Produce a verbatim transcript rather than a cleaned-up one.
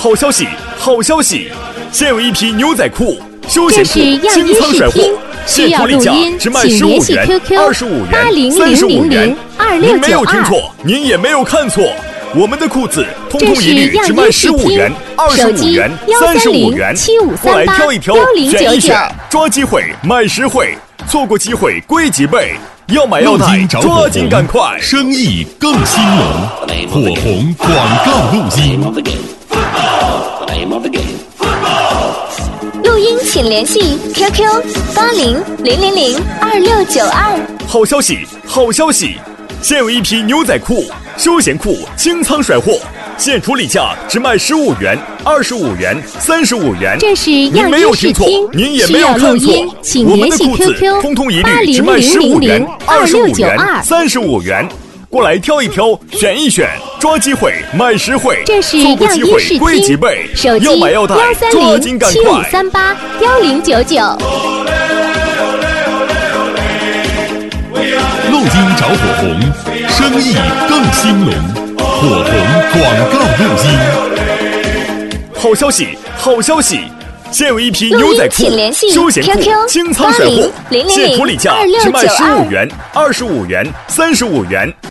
好消息，好消息！现有一批牛仔裤、休闲裤清仓甩货，现出例价只卖十五元、二十五元、三十五元。您没有听错，您也没有看错，我们的裤子通通一律只卖十五元、二十五元、三十五元。过来挑一挑，选一选，抓机会买实惠，错过机会归几倍。要买要买，抓紧赶快！ 生意更兴隆，火红广告录音。 录音请联系 Q Q 八零零零零二六九二。 好消息，好消息！现有一批牛仔裤、休闲裤清仓甩货，现出例价只卖十五元、二十五元、三十五元。 这是您没有听错，您也没有看错，我们的裤子通通一律只卖十五元、二十五元、三十五元。过来挑一挑，选一选，抓机会买实惠， 这是错过机会归几倍。 手机要买要带，抓紧赶七五快！ 三八幺零九九。 录音找火红，生意更兴隆，火红广告录音。 好消息，好消息！现有一批牛仔裤、休闲裤清仓甩货，现出例价只卖十五元、二十五元、三十五元。